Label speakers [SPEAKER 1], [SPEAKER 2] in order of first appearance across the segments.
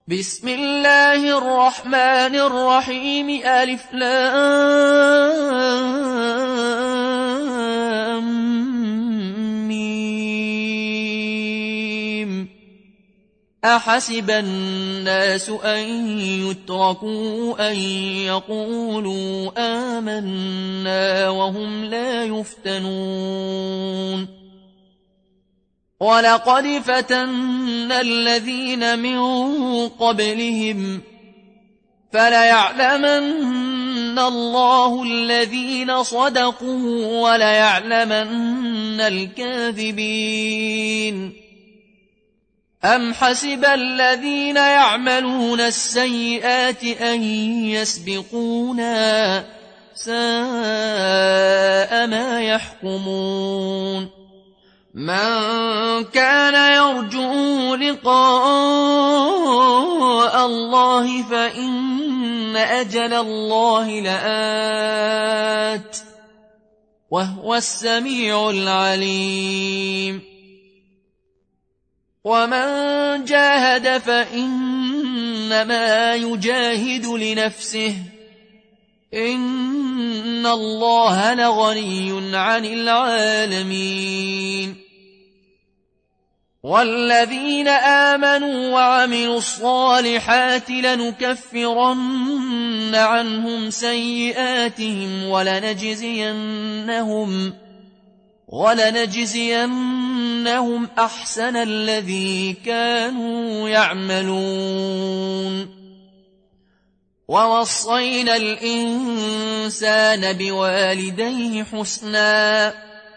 [SPEAKER 1] بسم الله الرحمن الرحيم ألف لام ميم. أحسب الناس أن يتركوا أن يقولوا آمنا وهم لا يفتنون ولقد فتنا الذين من قبلهم فليعلمن الله الذين صدقوا وليعلمن الكاذبين. أم حسب الذين يعملون السيئات أن يسبقونا ساء ما يحكمون. من كان يرجو لقاء الله فإن أجل الله لآت وهو السميع العليم. ومن جاهد فإنما يجاهد لنفسه إن الله لغني عن العالمين. والذين آمنوا وعملوا الصالحات لنكفرن عنهم سيئاتهم ولنجزينهم أحسن الذي كانوا يعملون. ووصينا الإنسان بوالديه حسنا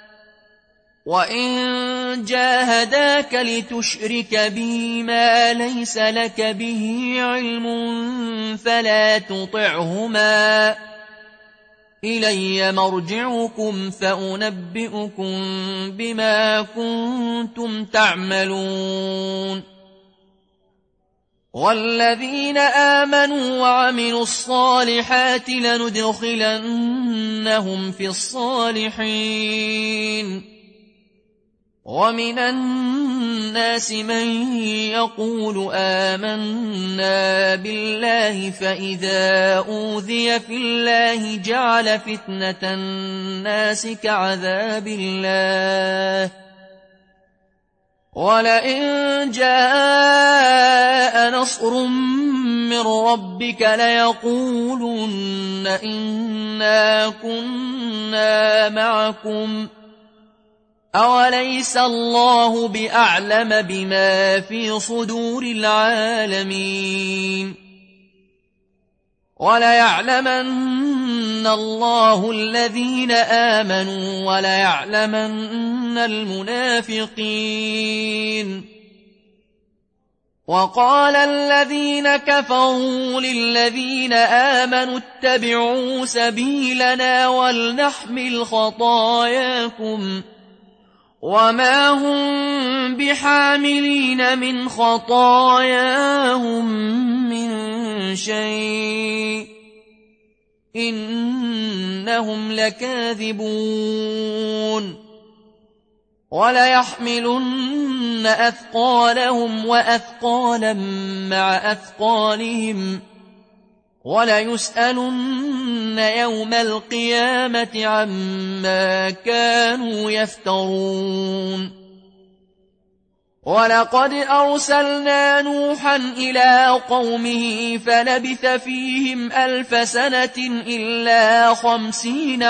[SPEAKER 1] وإن جاهداك لتشرك بي ما ليس لك به علم فلا تطعهما إلي مرجعكم فأنبئكم بما كنتم تعملون. والذين آمنوا وعملوا الصالحات لندخلنهم في الصالحين. ومن الناس من يقول آمنا بالله فإذا أوذي في الله جعل فتنة الناس كعذاب الله ولئن جاء نصر من ربك ليقولن إنا كنا معكم أوليس الله بأعلم بما في صدور العالمين. وليعلمن الله الذين آمنوا وليعلمن المنافقين. وقال الذين كفروا للذين آمنوا اتبعوا سبيلنا ولنحمل خطاياكم وما هم بحاملين من خطاياهم من شيء إنهم لكاذبون. وليحملن أثقالهم وأثقالا مع أثقالهم وليسألن يوم القيامة عما كانوا يفترون. ولقد أرسلنا نوحا إلى قومه فلبث فيهم 1000 سنة إلا 50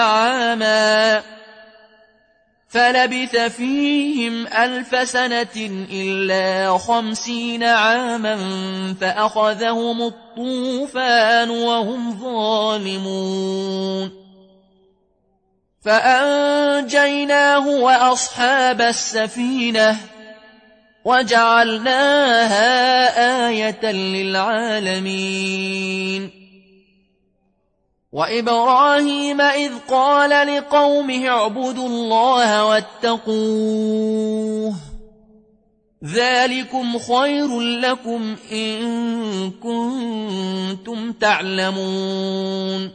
[SPEAKER 1] عاما فأخذهم الطوفان وهم ظالمون فأنجيناه وأصحاب السفينة وجعلناها آية للعالمين. وإبراهيم إذ قال لقومه اعبدوا الله واتقوه ذلكم خير لكم إن كنتم تعلمون.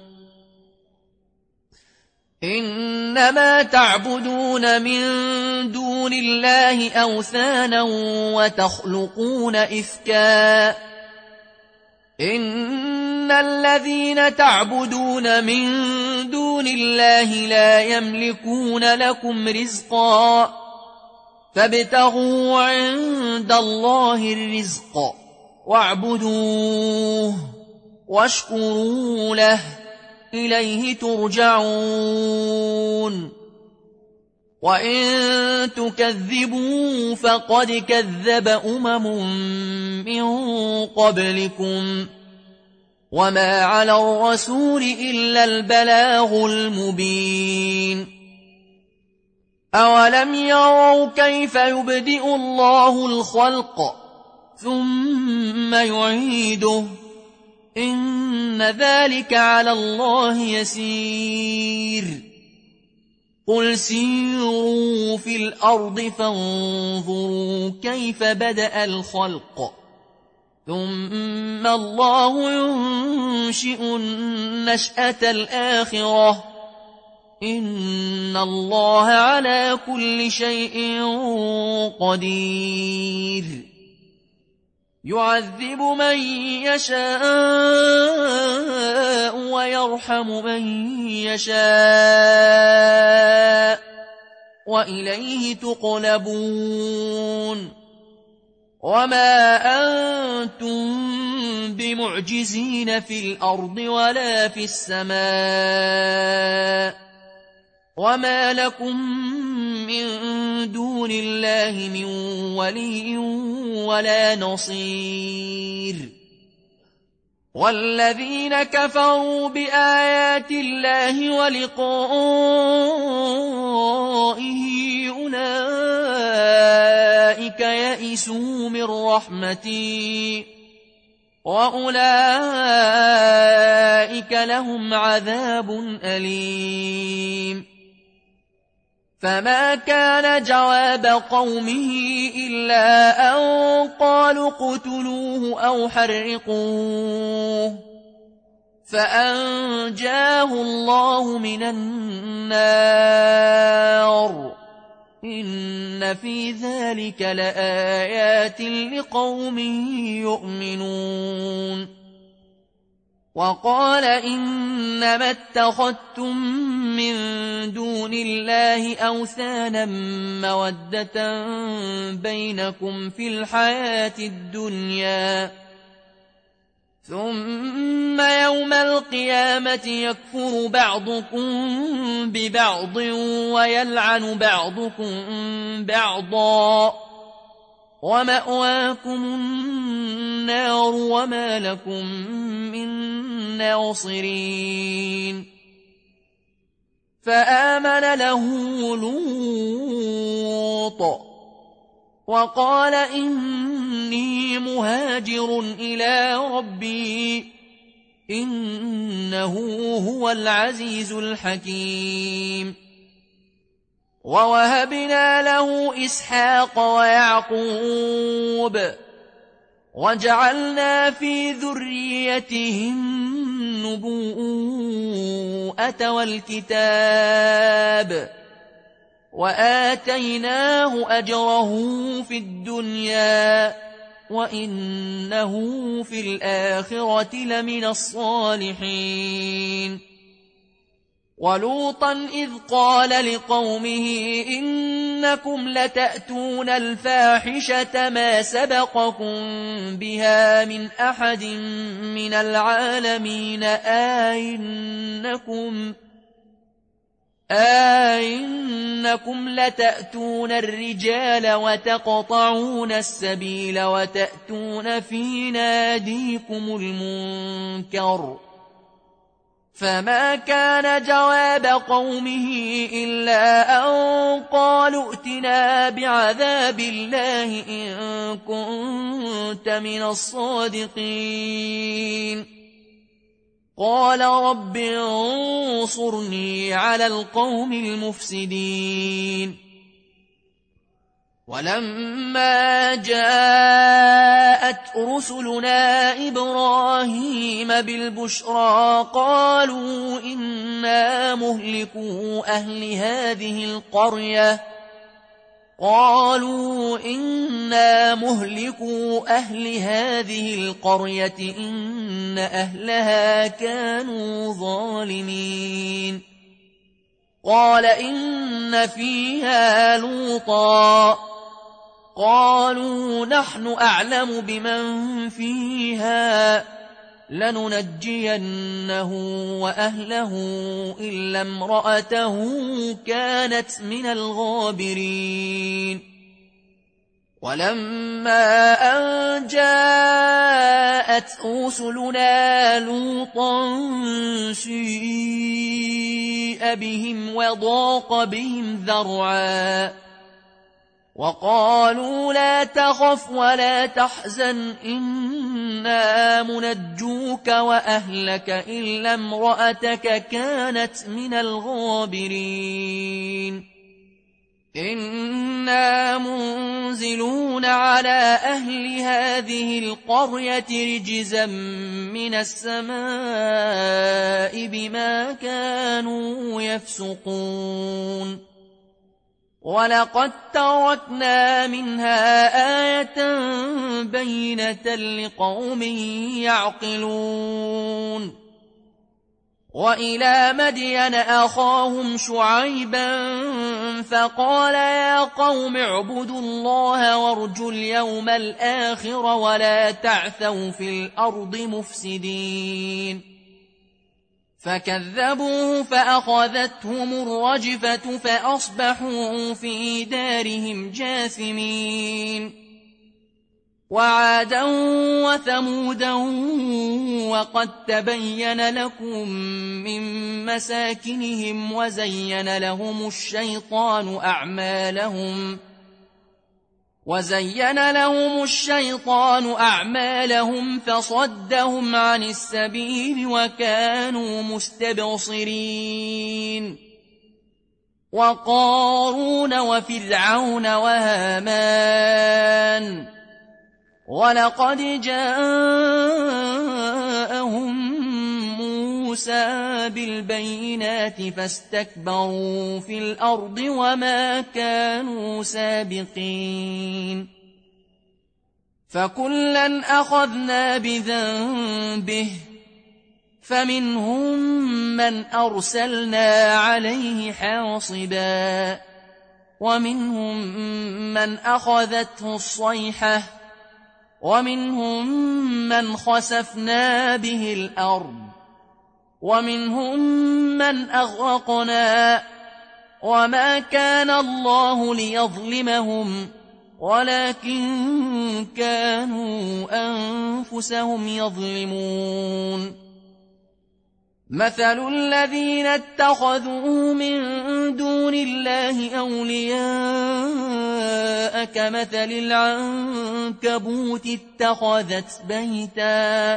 [SPEAKER 1] إنما تعبدون من دون الله أوثانا وتخلقون إفكا إن الذين تعبدون من دون الله لا يملكون لكم رزقا فابتغوا عند الله الرزق واعبدوه واشكروا له إليه ترجعون وإن تكذبوا فقد كذب من قبلكم وما على الرسول إلا البلاغ المبين أولم يروا كيف يبدئ الله الخلق ثم يعيده إن ذلك على الله يسير قل سيروا في الأرض فانظروا كيف بدأ الخلق ثم الله ينشئ النشأة الآخرة إن الله على كل شيء قدير يعذب من يشاء ويرحم من يشاء وإليه تقلبون وما أنتم بمعجزين في الأرض ولا في السماء وما لكم من دون الله من ولي ولا نصير والذين كفروا بآيات الله ولقائه أولئك يئسوا من رحمتي وأولئك لهم عذاب أليم فما كان جواب قومه إلا أن قالوا اقتلوه أو حرقوه فأنجاه الله من النار إن في ذلك لآيات لقوم يؤمنون وقال إنما اتخذتم من دون الله أوثانا مودة بينكم في الحياة الدنيا ثم يوم القيامة يكفر بعضكم ببعض ويلعن بعضكم بعضا ومأواكم النار وما لكم من ناصرين فآمن له لوط وقال إني مهاجر إلى ربي إنه هو العزيز الحكيم ووهبنا له إسحاق ويعقوب وجعلنا في ذريته النبوءة والكتاب وآتيناه أجره في الدنيا وإنه في الآخرة لمن الصالحين ولوطا إذ قال لقومه إنكم لتأتون الفاحشة ما سبقكم بها من أحد من العالمين أئنكم لتأتون الرجال وتقطعون السبيل وتأتون في ناديكم المنكر فما كان جواب قومه إلا أن قالوا ائتنا بعذاب الله إن كنت من الصادقين قال رب انصرني على القوم المفسدين ولما جاءت رسلنا إبراهيم بالبشرى قالوا إنا مهلكو أهل هذه القرية إن إن أهلها كانوا ظالمين قال إن فيها لوطا قالوا نحن أعلم بمن فيها لننجينه وأهله إلا امرأته كانت من الغابرين ولما أن جاءت رسلنا لوطا سيء بهم وضاق بهم ذرعا وقالوا لا تخف ولا تحزن إنا منجوك وأهلك إلا امرأتك كانت من الغابرين إنا منزلون على أهل هذه القرية رجزا من السماء بما كانوا يفسقون ولقد تركنا منها آية بينة لقوم يعقلون وإلى مدين أخاهم شعيبا فقال يا قوم اعبدوا الله وارجوا اليوم الآخر ولا تعثوا في الأرض مفسدين فكذبوه فأخذتهم الرجفة فأصبحوا في دارهم جاثمين وعادا وثمودا وقد تبين لكم من مساكنهم وزين لهم الشيطان أعمالهم فصدهم عن السبيل وكانوا مستبصرين وقارون وفرعون وهامان ولقد جاءهم موسى بالبينات فاستكبروا في الأرض وما كانوا سابقين فكلا أخذنا بذنبه فمنهم من أرسلنا عليه حاصبا ومنهم من أخذته الصيحة ومنهم من خسفنا به الأرض ومنهم من أغرقنا وما كان الله ليظلمهم ولكن كانوا أنفسهم يظلمون مثل الذين اتخذوا من دون الله أولياء كمثل العنكبوت اتخذت بيتا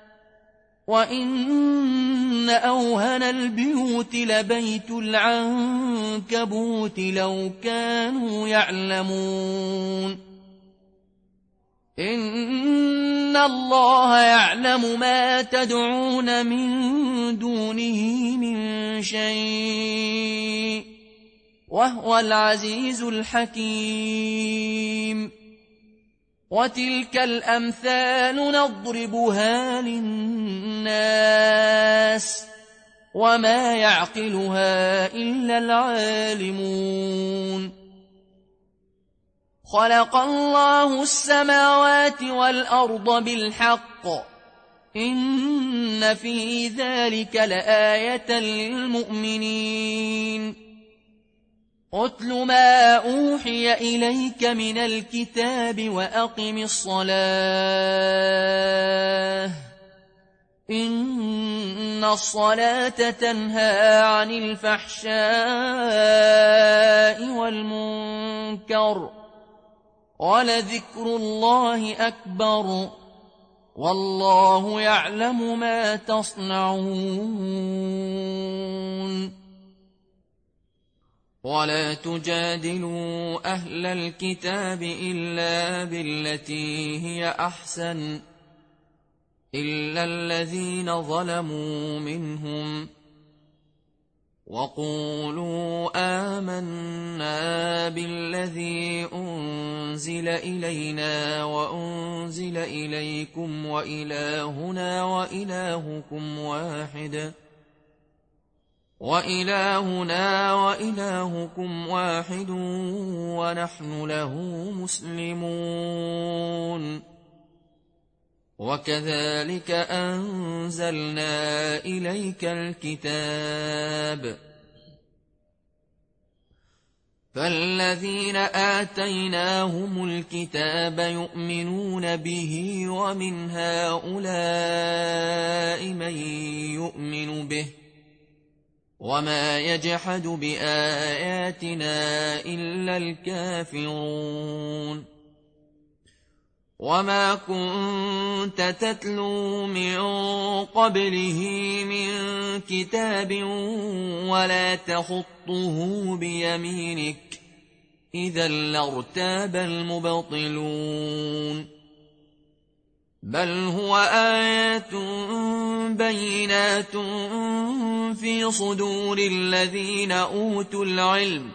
[SPEAKER 1] وإن أوهن البيوت لبيت العنكبوت لو كانوا يعلمون إن الله يعلم ما تدعون من دونه من شيء وهو العزيز الحكيم وتلك الأمثال نضربها للناس وما يعقلها إلا العالمون خلق الله السماوات والأرض بالحق إن في ذلك لآية للمؤمنين أتل ما أوحي إليك من الكتاب وأقم الصلاة إن الصلاة تنهى عن الفحشاء والمنكر ولذكر الله أكبر والله يعلم ما تصنعون ولا تجادلوا أهل الكتاب إلا بالتي هي أحسن إلا الذين ظلموا منهم وقولوا آمنا بالذي أنزل إلينا وأنزل إليكم وإلهنا وإلهكم واحد ونحن له مسلمون. وكذلك أنزلنا إليك الكتاب. فالذين آتيناهم الكتاب يؤمنون به ومن هؤلاء من يؤمن به وما يجحد بآياتنا إلا الكافرون. وما كنت تتلو من قبله من كتاب ولا تخطه بيمينك إذا لارتاب المبطلون. بل هو آيات بينات في صدور الذين أوتوا العلم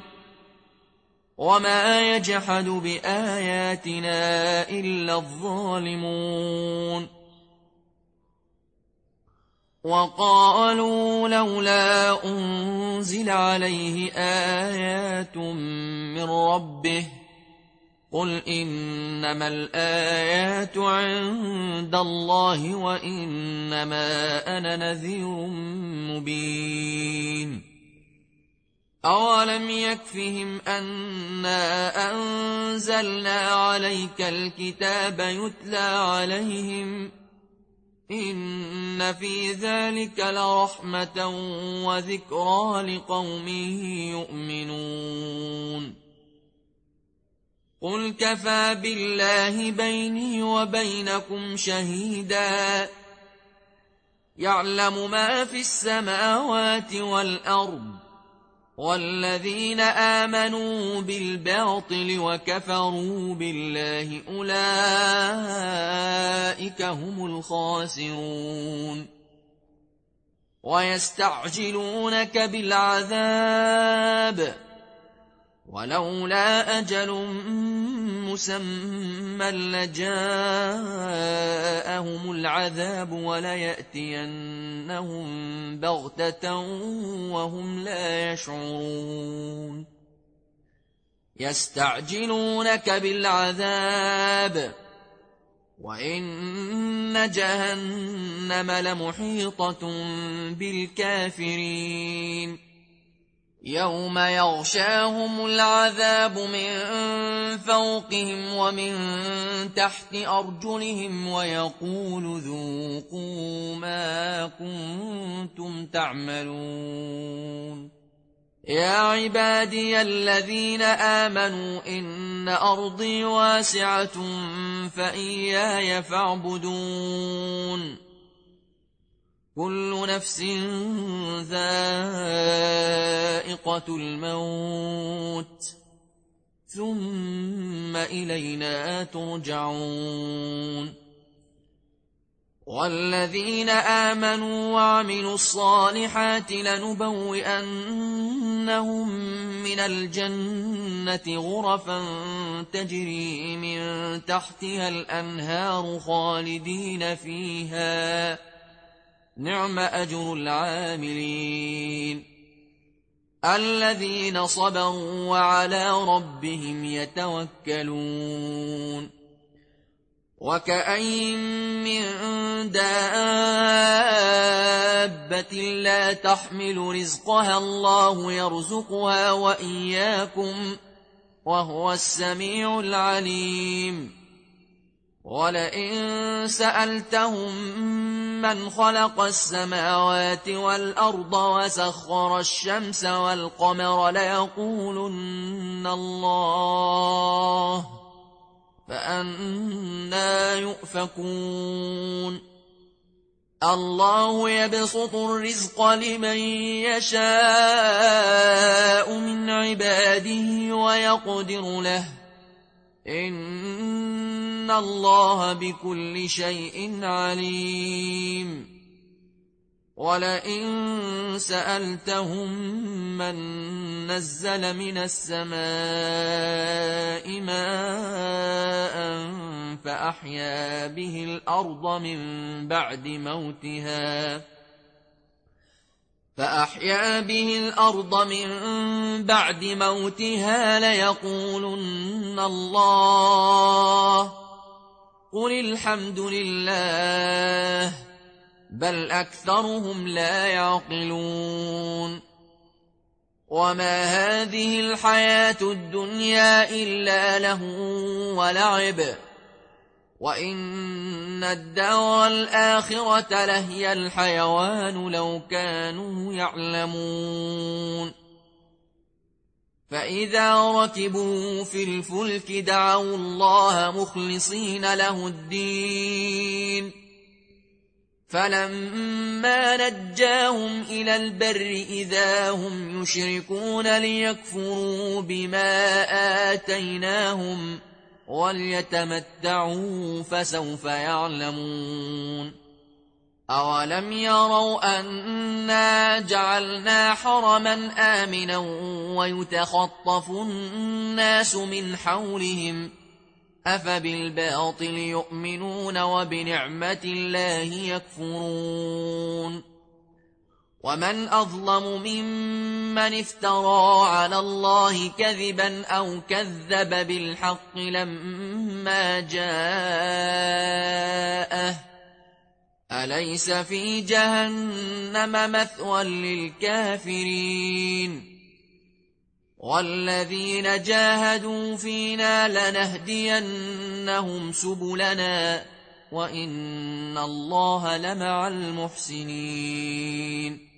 [SPEAKER 1] وما يجحد بآياتنا إلا الظالمون. وقالوا لولا أنزل عليه آيات من ربه قل إنما الآيات عند الله وإنما أنا نذير مبين. أولم يكفهم أنا أنزلنا عليك الكتاب يتلى عليهم إن في ذلك لرحمة وذكرى لقوم يؤمنون. قل كفى بالله بيني وبينكم شهيدا يعلم ما في السماوات والأرض والذين آمنوا بالباطل وكفروا بالله أولئك هم الخاسرون. ويستعجلونك بالعذاب ولولا أجل مسمى لجاءهم العذاب وليأتينهم بغتة وهم لا يشعرون. يستعجلونك بالعذاب وإن جهنم لمحيطة بالكافرين. يوم يغشاهم العذاب من فوقهم ومن تحت أرجلهم ويقول ذوقوا ما كنتم تعملون. يا عبادي الذين آمنوا إن أرضي واسعة فإياي فاعبدون. كل نفس ذائقة الموت ثم إلينا ترجعون. والذين آمنوا وعملوا الصالحات لنبوئنهم من الجنة غرفا تجري من تحتها الأنهار خالدين فيها نعم أجر العاملين. الذين صبروا وعلى ربهم يتوكلون. وكأين من دابة لا تحمل رزقها الله يرزقها وإياكم وهو السميع العليم. ولئن سألتهم من خلق السماوات والأرض وسخر الشمس والقمر ليقولن الله فأنى يؤفكون. الله يبسط الرزق لمن يشاء من عباده ويقدر له إن الله بكل شيء عليم. ولئن سألتهم من نزل من السماء ماء فأحيا به الأرض من بعد موتها ليقولن الله. قل الحمد لله بل أكثرهم لا يعقلون. وما هذه الحياة الدنيا إلا لهو ولعب وإن الدار الآخرة لهي الحيوان لو كانوا يعلمون. فإذا ركبوا في الفلك دعوا الله مخلصين له الدين فلما نجاهم إلى البر إذا هم يشركون ليكفروا بما آتيناهم وليتمتعوا فسوف يعلمون. أولم يروا أنا جعلنا حرما آمنا ويتخطف الناس من حولهم أفبالباطل يؤمنون وبنعمة الله يكفرون. ومن أظلم ممن افترى على الله كذبا أو كذب بالحق لما جاءه أليس في جهنم مثوى للكافرين. والذين جاهدوا فينا لنهدينهم سبلنا وإن الله لمع المحسنين.